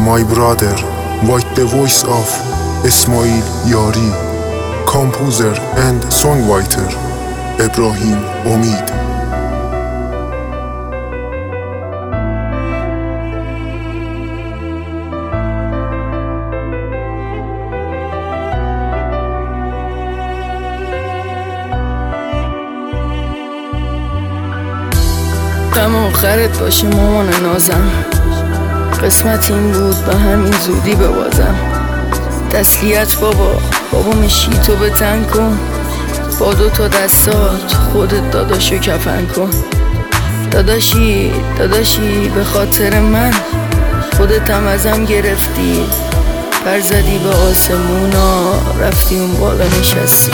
my brother, with the voice of Ismail Yari, composer and songwriter Ibrahim Omid. غم آخرت باشه مامان نازم، قسمت این بود به همین زودی ببازم. تسلیت بابا مشی تو به تن کن، با 2 تا دستات خودت داداشو کفن کن. داداشی به خاطر من خودت هم ازم گرفتی، پر زدی به آسمونا رفتی اون بالا نشستی.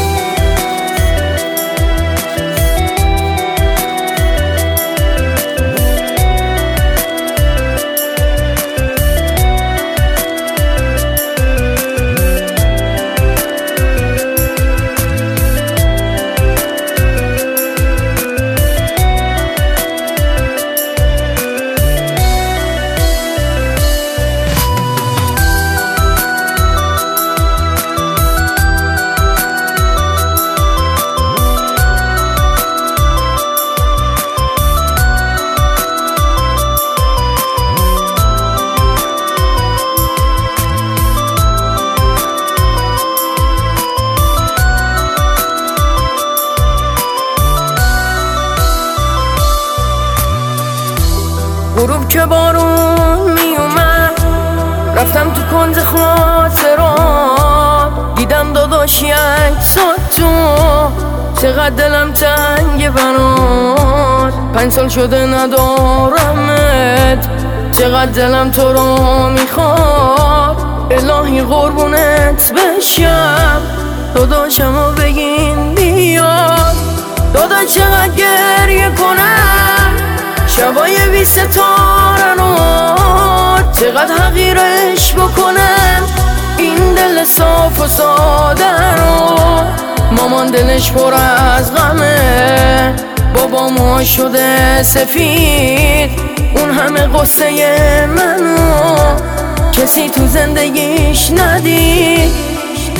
غروب که بارون می اومد رفتم تو کنج خاطرات، دیدم داداشی عکسات تو، چقدر دلم تنگه برات. 5 سال شده ندارمت، چقدر دلم تو رو میخواد. الهی قربونت بشم، داداشمو بگین بیاد. داداش چقدر گریه کنم شبای 20 ستاره رو، چقدر حقیرش بکنم این دل صاف و ساده رو. مامان دلش پر از غمه، بابا موها شده سفید، اون همه قصه منو کسی تو زندگیش ندید.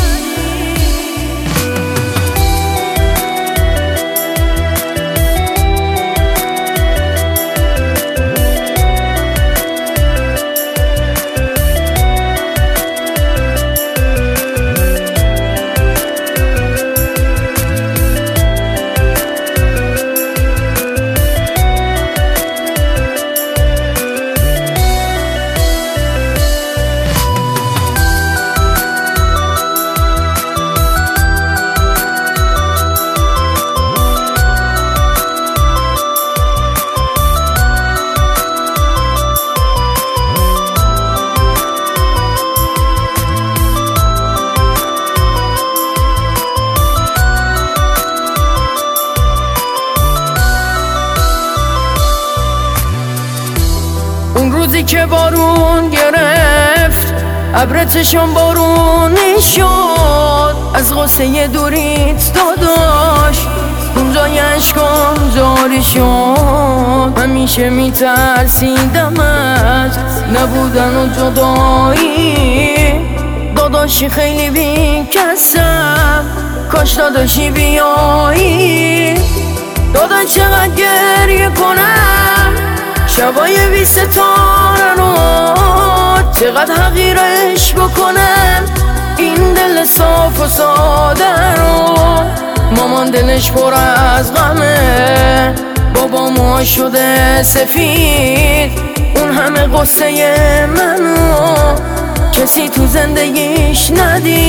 اون روزی که بارون گرفت ابر چشم بارونی شد، از غصه دوریت داداش اونجای اشکام جاری شد. همیشه میترسیدم از نبودن و جدایی، داداشی خیلی بیکسم، کاش داداشی بیایی. داداش چقدر گریه کنم شبای 20 ستاره رو، چقدر حقیرش بکنم این دل صاف و ساده رو. مامان دلش پر از غمه، بابا موها شده سفید، اون همه قصه منو کسی تو زندگیش ندید.